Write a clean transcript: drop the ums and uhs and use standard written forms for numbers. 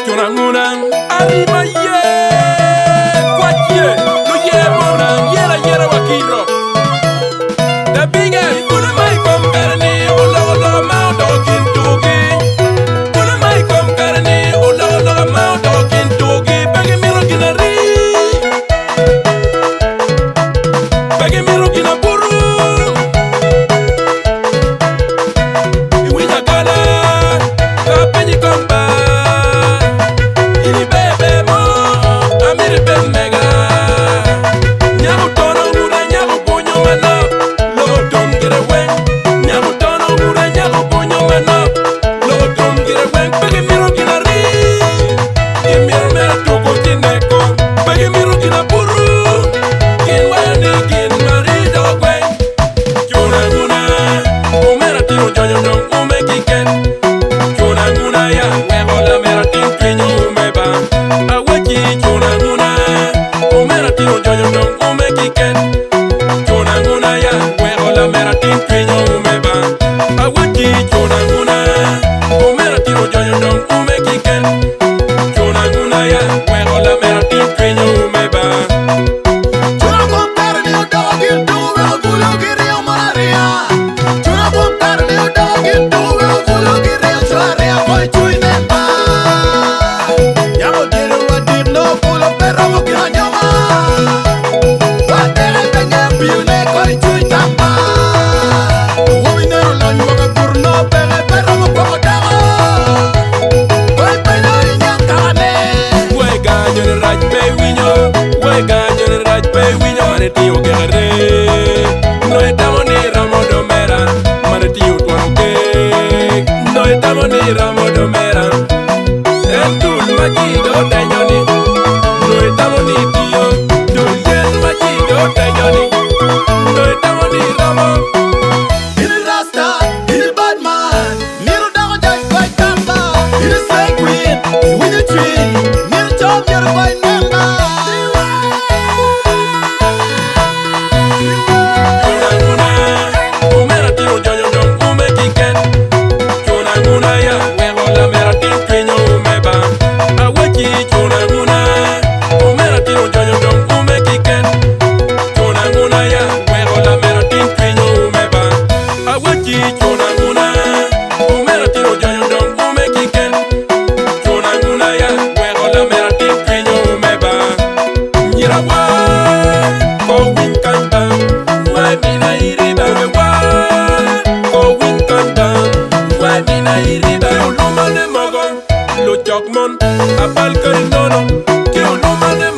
Choranguna, arriba ye, cualquier, lo llevo, yera, wakiro. The biggest, put a mic on carne, ola, mount, talking togi. Put a mic on carne, ola, mount, talking togi. Peggy me rocking a ring. Peggy me rocking a burro. We a gala, kapeni komba. Tío guerre, no estamos ni ramo de mera, mare tío tuanque, no estamos ni ramo de mera, el tul machido teñoni, no estamos ni tío, tul machido teñoni, no estamos ni ramo. In the rasta, in the bad man, middle down just by tamba, in the slay queen, with the tree, middle top, you're by member. Lo chocmon, apal que no, que uno mane